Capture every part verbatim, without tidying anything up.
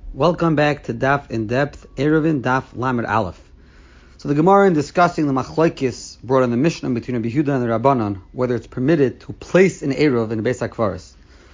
Welcome back to Daf in Depth, Eruvin Daf Lamed Aleph. So the Gemara, in discussing the machlokes brought in the Mishnah between Rabbi Yehuda and the Rabbanan, whether it's permitted to place an Eruv in a Beis HaKvaros.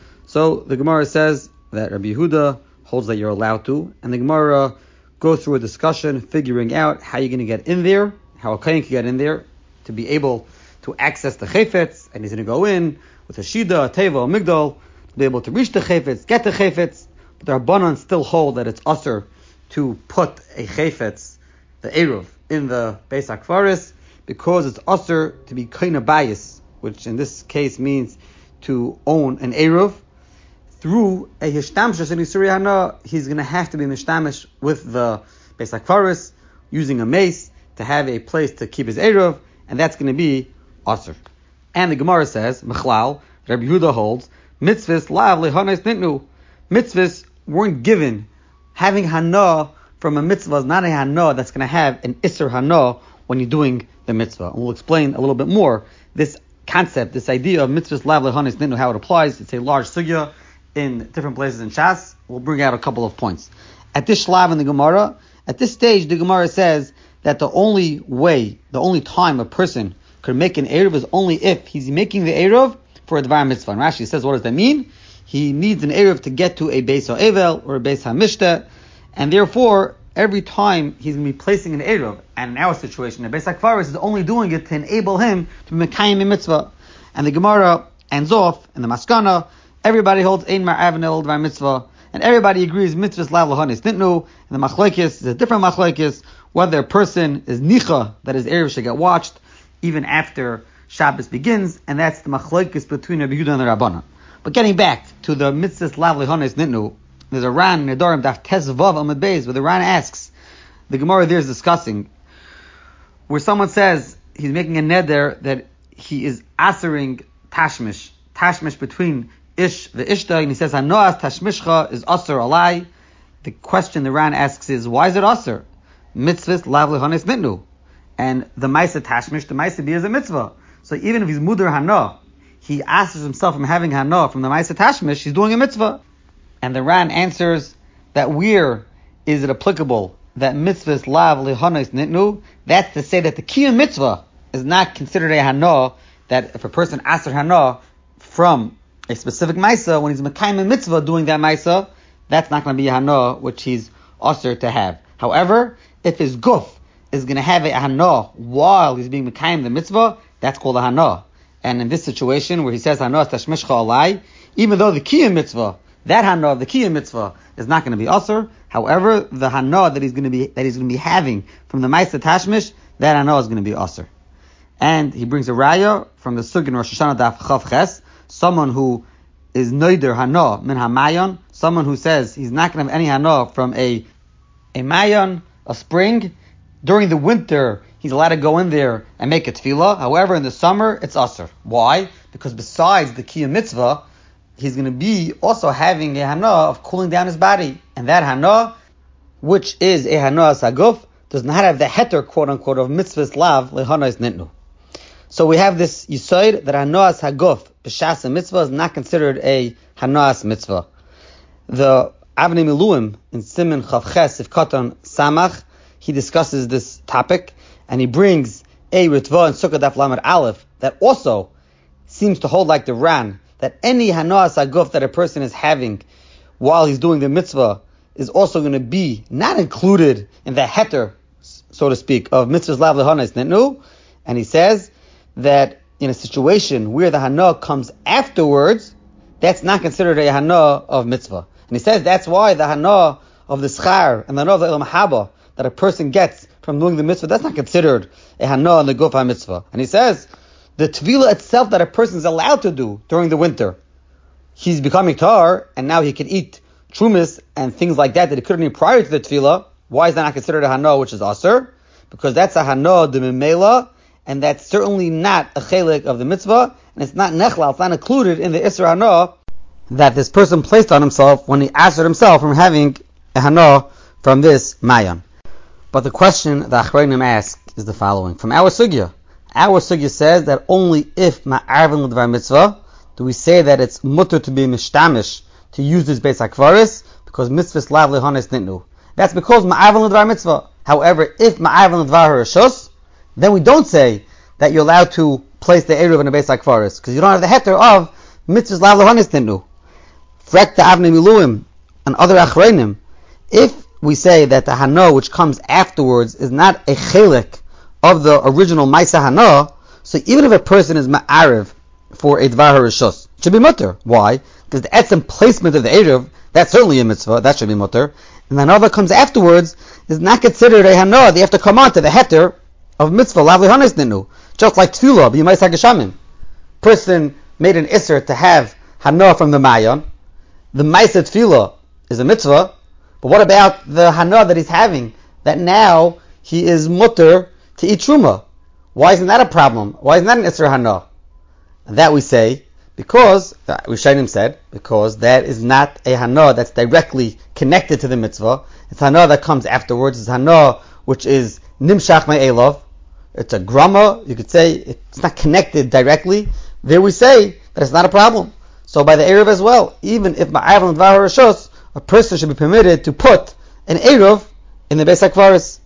So the Gemara says that Rabbi Yehuda holds that you're allowed to, and the Gemara goes through a discussion figuring out how you're going to get in there, how a kohen can get in there to be able to access the chayfetz, and he's going to go in with a shida, a teva, a migdal, to be able to reach the chayfetz, get the chayfetz. But the Rabbanan still hold that it's usher to put a chayfetz, the eruv, in the Beis HaKvaros, because it's usher to be kind of bias, which in this case means to own an eruv. Through a hishtamshus in Yisuri Hana, he's going to have to be mishtamish with the Beis HaKvaros, using a mace to have a place to keep his eruv, and that's going to be usher. And the Gemara says, Mechlal, Rabbi Yehuda holds, mitzvahs lav lehanes nitnu. Mitzvahs weren't given. Having hana from a mitzvah is not a hana that's going to have an isser hana when you're doing the mitzvah. And we'll explain a little bit more this concept, this idea of mitzvahs lav lehanes nitnu, how it applies. It's a large sugya in different places in Shas. We'll bring out a couple of points. At this shlav in the Gemara, at this stage, the Gemara says that the only way, the only time a person could make an eruv is only if he's making the eruv for a dvar mitzvah. And Rashi says, what does that mean? He needs an eruv to get to a Beis HaEvel or a Beis HaMishta, and therefore, every time he's going to be placing an eruv, and in our situation, the Beis HaKvaros is only doing it to enable him to be mekayim a mitzvah. And the Gemara ends off in the Maskana, everybody holds ein ma'av nel dvar mitzvah, and everybody agrees mitzvahs lav lahanis nitnu, and the machlokes is a different machlokes, whether a person is nicha, that his eruv should get watched, even after Shabbos begins, and that's the machlokes between Rabbi Yehuda and the Rabbanan. But getting back to the mitzvahs lav lehanes nitnu, there's a Ran in Nedarim Daf Tes Vav Amud Beis where the Ran asks, the Gemara there is discussing, where someone says he's making a neder that he is asering tashmish, tashmish between ish the ishta, and he says hanoas tashmishcha is aser alai. The question the Ran asks is, why is it aser? Mitzvahs lav lehanes nitnu, and the ma'aseh tashmish, the ma'aseh is a mitzvah. So even if he's mudar hana, he asks himself from having hana from the ma'aseh tashmish, he's doing a mitzvah. And the Ran answers that where is it applicable that mitzvahs lav lehanes nitnu? That's to say that the kiyum mitzvah is not considered a hana, that if a person asks hana from a specific ma'aseh, when he's mekayim a mitzvah doing that ma'aseh, that's not going to be a hana which he's usher to have. However, if his guf is going to have a hana while he's being mekayim the mitzvah, that's called a hana. And in this situation where he says hana tashmishcha alai, even though the kiyum mitzvah, that hana of the kiyum mitzvah is not going to be usher, however, the hana that he's going to be that he's going to be having from the ma'aseh tashmish, that hana is going to be usher. And he brings a raya from the sugya in Rosh Hashanah Daf Chav Ches, someone who is noider hana min hamayon, someone who says he's not going to have any hana from a a mayon, a spring. During the winter, he's allowed to go in there and make a tefillah. However, in the summer, it's usher. Why? Because besides the kiyum mitzvah, he's going to be also having a hana of cooling down his body. And that hana, which is a hana saguf, does not have the heter, quote unquote, of mitzvahs lav lehanes nitnu. So we have this yisoid that hana saguf, b'shas mitzvah, is not considered a hana mitzvah. The Avnei Miluim in Siman Chav Ches Sifkatan Samach, he discusses this topic, and he brings a Ritva and Sukkah Daf Lamed Aleph that also seems to hold like the Ran, that any hana saguf that a person is having while he's doing the mitzvah is also going to be not included in the heter, so to speak, of mitzvahs lav lehanes nitnu. And he says that in a situation where the hana comes afterwards, that's not considered a hana of mitzvah. And he says that's why the hana of the schar and the hana of the il mahaba that a person gets from doing the mitzvah, that's not considered a hana in the guf ha-mitzvah. And he says the tefillah itself that a person is allowed to do during the winter, he's becoming tar, and now he can eat trumis and things like that that he couldn't eat prior to the tefillah. Why is that not considered a hana which is aser? Because that's a hana de mimela, and that's certainly not a chelik of the mitzvah, and it's not nechlal, it's not included in the isra hana that this person placed on himself when he asked himself from having a hana from this mayan. But the question the Achronim ask is the following. From our sugya, our sugya says that only if ma'arvin l'dvar mitzvah do we say that it's mutter to be mishtamish to use this Beis HaKvaros, because mitzvahs lav lehanes nitnu. That's because ma'avel l'dvar mitzvah. However, if ma'avel l'dvar harishos, then we don't say that you're allowed to place the eruv in a beis hakvaris, because you don't have the heter of mitzvahs lav lehanes nitnu. Frek the avnei miluim and other achreinim. If we say that the hana which comes afterwards is not a chelik of the original ma'isa hana, so even if a person is ma'ariv for a dvar harishos, it should be mutter. Why? Because the etzem placement of the eruv, that's certainly a mitzvah, that should be mutter. And the hana that comes afterwards is not considered a hana. They have to come on to the heter of mitzvah lav lehanes nitnu. Just like tefillah, b'yimais hageshamim. Person made an isser to have hana from the mayan. The ma'isa tefillah is a mitzvah, but what about the hana that he's having, that now he is mutter to eat truma? Why isn't that a problem? Why isn't that an isser hana? And that we say, because, Rishonim said, because that is not a hana that's directly connected to the mitzvah. It's hana that comes afterwards. It's hana which is nimshach me'elav. It's a grama, you could say, it's not connected directly. There we say that it's not a problem. So by the Eruv as well, even if ma'av and dvar harishos, a person should be permitted to put an Eruv in the Beis HaKvaris.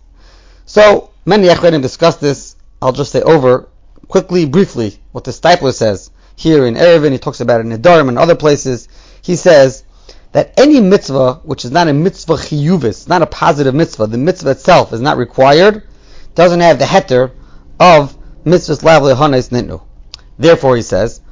So, many Achrenim discuss this. I'll just say over, quickly, briefly, what the Stipler says. Here in Erevin, he talks about it in Nedarim and other places. He says that any mitzvah, which is not a mitzvah chiyuvis, not a positive mitzvah, the mitzvah itself is not required, doesn't have the heter of mitzvahs lav lehanes nitnu. Therefore, he says,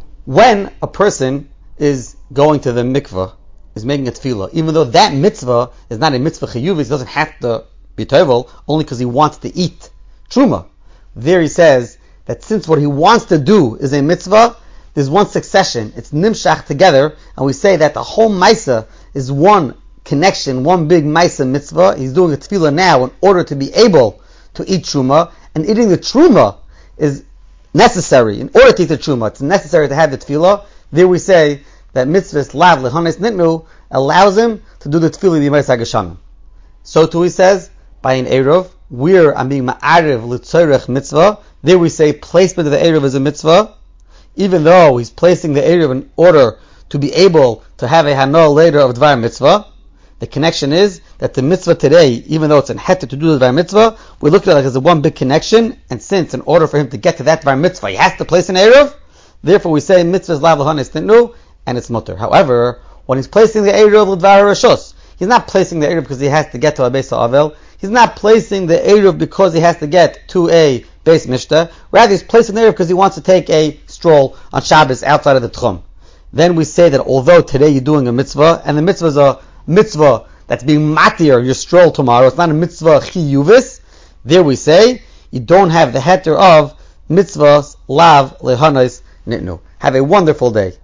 when a person is going to the mikvah, is making a tefillah, even though that mitzvah is not a mitzvah chiyuvis, he doesn't have to be tovel, only because he wants to eat truma. There he says that since what he wants to do is a mitzvah, there's one succession. It's nimshach together, and we say that the whole maisa is one connection, one big maisa mitzvah. He's doing a tefillah now in order to be able to eat truma, and eating the truma is necessary. In order to eat the truma, it's necessary to have the tefillah. There we say that mitzvahs lav lehanes nitnu allows him to do the tefillah b'yimais hageshamim. So too he says, by an eruv, where I'm being ma'ariv l'tzorech mitzvah, there we say placement of the eruv is a mitzvah, even though he's placing the eruv in order to be able to have a hana later of dvar mitzvah. The connection is that the mitzvah today, even though it's in heter to do the dvar mitzvah, we look at it like as a one big connection, and since in order for him to get to that dvar mitzvah, he has to place an eruv, therefore we say mitzvah is lav l'hanes nitnu, and it's mutter. However, when he's placing the eruv l'dvar harishos, he's not placing the eruv because he has to get to a beis ha'avel. He's not placing the eruv because he has to get to a beis mishta. Rather, he's placing the eruv because he wants to take a stroll on Shabbos outside of the tchum. Then we say that although today you're doing a mitzvah, and the mitzvah is a mitzvah that's being matir your stroll tomorrow, it's not a mitzvah chiyuvis, there we say you don't have the heter of mitzvahs lav lehanes nitnu. Have a wonderful day.